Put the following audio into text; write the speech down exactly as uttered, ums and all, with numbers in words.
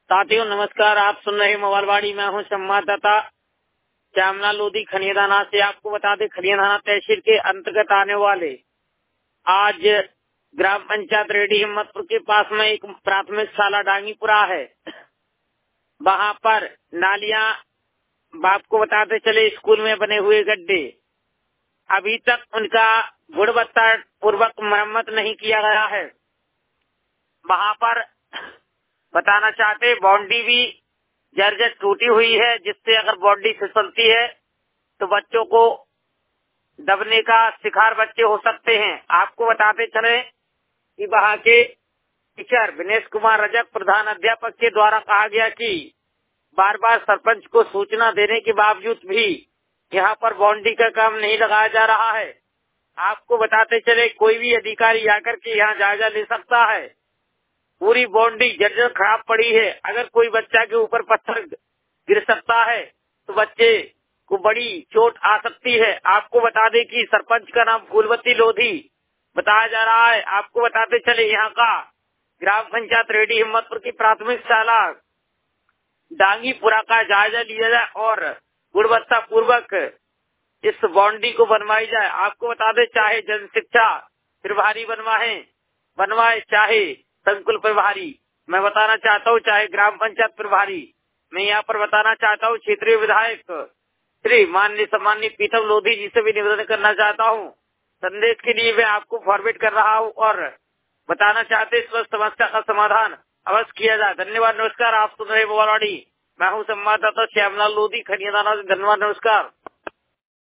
साथियों नमस्कार। आप सुन रहे मोबाइलवाड़ी। मैं हूं संवाददाता श्यामला लोधी खनियादाना से। आपको बता दें, खनियादाना तहसील के अंतर्गत आने वाले आज ग्राम पंचायत रेडी हिम्मतपुर के पास में एक प्राथमिक शाला डांगीपुरा है। वहां पर नालियां, आपको बताते चले, स्कूल में बने हुए गड्ढे अभी तक उनका गुणवत्ता पूर्वक मरम्मत नहीं किया गया है। वहां पर बताना चाहते, बाउंड्री भी जर्जर टूटी हुई है, जिससे अगर बाउंड्री फिसलती है तो बच्चों को दबने का शिकार बच्चे हो सकते हैं। आपको बताते चले कि वहां के टीचर विनेश कुमार रजक प्रधान अध्यापक के द्वारा कहा गया कि बार बार सरपंच को सूचना देने के बावजूद भी यहाँ पर बाउंड्री का काम नहीं लगाया जा रहा है। आपको बताते चले, कोई भी अधिकारी आकर के यहाँ जायजा ले सकता है। पूरी बाउंड्री जर्जर खराब पड़ी है। अगर कोई बच्चा के ऊपर पत्थर गिर सकता है तो बच्चे को बड़ी चोट आ सकती है। आपको बता दें कि सरपंच का नाम फूलवती लोधी बताया जा रहा है। आपको बताते चले, यहाँ का ग्राम पंचायत रेडी हिम्मतपुर की प्राथमिक शाला डांगीपुरा का जायजा लिया जाए और गुणवत्ता पूर्वक इस बाउंड्री को बनवाई जाए। आपको बता दें, चाहे जन शिक्षा प्रभारी बनवाए बनवाए चाहे संकुल प्रभारी, मैं बताना चाहता हूँ, चाहे ग्राम पंचायत प्रभारी, मैं यहाँ पर बताना चाहता हूँ क्षेत्रीय विधायक श्री माननीय सम्माननीय पीतम लोधी जी से भी निवेदन करना चाहता हूँ। संदेश के लिए मैं आपको फॉरवर्ड कर रहा हूँ और बताना चाहते, इस समस्या का समाधान अवश्य किया जाए। धन्यवाद, नमस्कार। आप सुन रहे मोबाइलवाड़ी। मैं हूँ संवाददाता श्यामलाल लोधी खनियादाना से। धन्यवाद, नमस्कार।